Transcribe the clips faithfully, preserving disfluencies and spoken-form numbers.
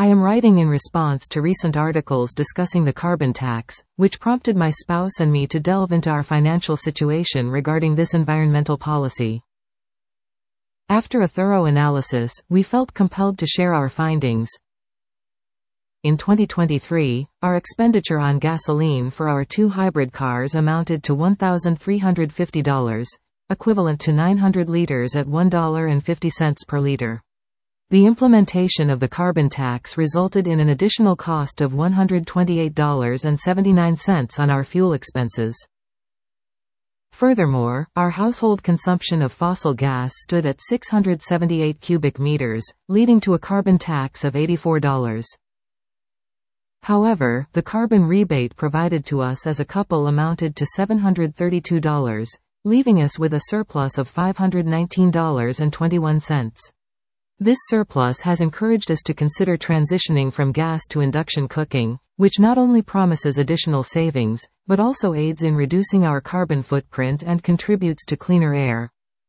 I am writing in response to recent articles discussing the carbon tax, which prompted my spouse and me to delve into our financial situation regarding this environmental policy. After a thorough analysis, we felt compelled to share our findings. In twenty twenty-three, our expenditure on gasoline for our two hybrid cars amounted to one thousand three hundred fifty dollars, equivalent to nine hundred liters at one dollar and fifty cents per liter. The implementation of the carbon tax resulted in an additional cost of one hundred twenty-eight dollars and seventy-nine cents on our fuel expenses. Furthermore, our household consumption of fossil gas stood at six hundred seventy-eight cubic meters, leading to a carbon tax of eighty-four dollars. However, the carbon rebate provided to us as a couple amounted to seven hundred thirty-two dollars, leaving us with a surplus of five hundred nineteen dollars and twenty-one cents. This surplus has encouraged us to consider transitioning from gas to induction cooking, which not only promises additional savings, but also aids in reducing our carbon footprint and contributes to cleaner air.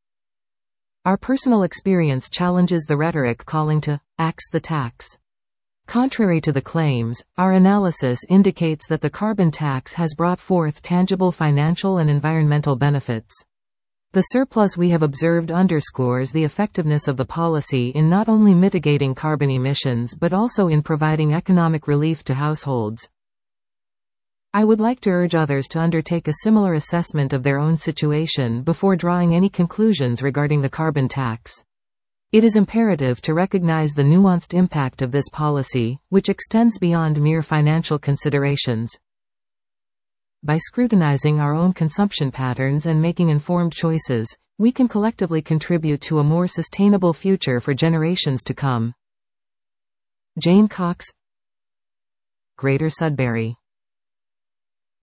Our personal experience challenges the rhetoric calling to axe the tax. Contrary to the claims, our analysis indicates that the carbon tax has brought forth tangible financial and environmental benefits. The surplus we have observed underscores the effectiveness of the policy in not only mitigating carbon emissions but also in providing economic relief to households. I would like to urge others to undertake a similar assessment of their own situation before drawing any conclusions regarding the carbon tax. It is imperative to recognize the nuanced impact of this policy, which extends beyond mere financial considerations. By scrutinizing our own consumption patterns and making informed choices, we can collectively contribute to a more sustainable future for generations to come. Jane Cox, Greater Sudbury.